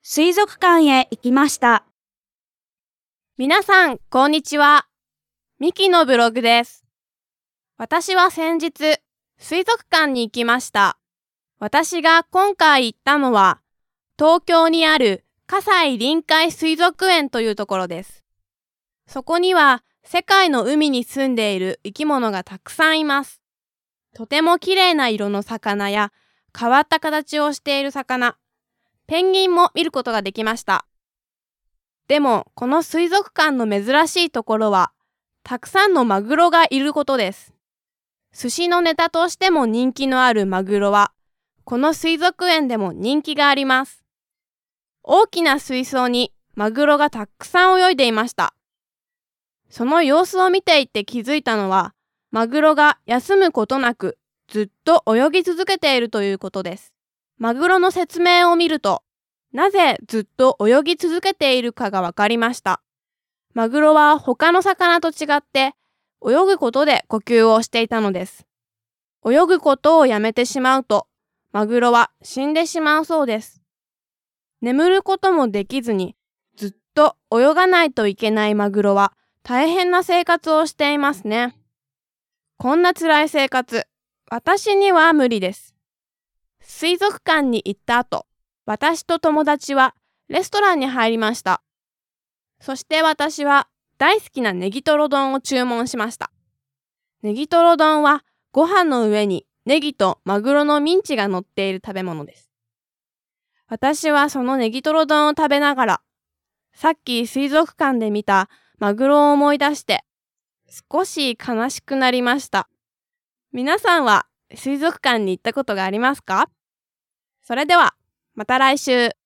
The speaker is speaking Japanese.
水族館へ行きました。 皆さん、こんにちは。ミキのブログです。私は先日、水族館に行きました。私が今回行ったのは、東京にある葛西臨海水族園というところです。そこには、世界の海に住んでいる生き物がたくさんいます。とても綺麗な色の魚や、変わった形をしている魚、ペンギンも見ることができました。でも、この水族館の珍しいところは、たくさんのマグロがいることです。寿司のネタとしても人気のあるマグロは、この水族園でも人気があります。大きな水槽にマグロがたくさん泳いでいました。その様子を見ていて気づいたのは、マグロが休むことなくずっと泳ぎ続けているということです。マグロの説明を見ると、なぜずっと泳ぎ続けているかがわかりました。マグロは他の魚と違って泳ぐことで呼吸をしていたのです。泳ぐことをやめてしまうと、マグロは死んでしまうそうです。眠ることもできずにずっと泳がないといけないマグロは大変な生活をしていますね。こんな辛い生活、私には無理です。水族館に行った後、私と友達はレストランに入りました。そして私は大好きなネギトロ丼を注文しました。ネギトロ丼はご飯の上にネギとマグロのミンチが乗っている食べ物です。私はそのネギトロ丼を食べながら、さっき水族館で見たマグロを思い出して少し悲しくなりました。皆さんは水族館に行ったことがありますか？それではまた来週。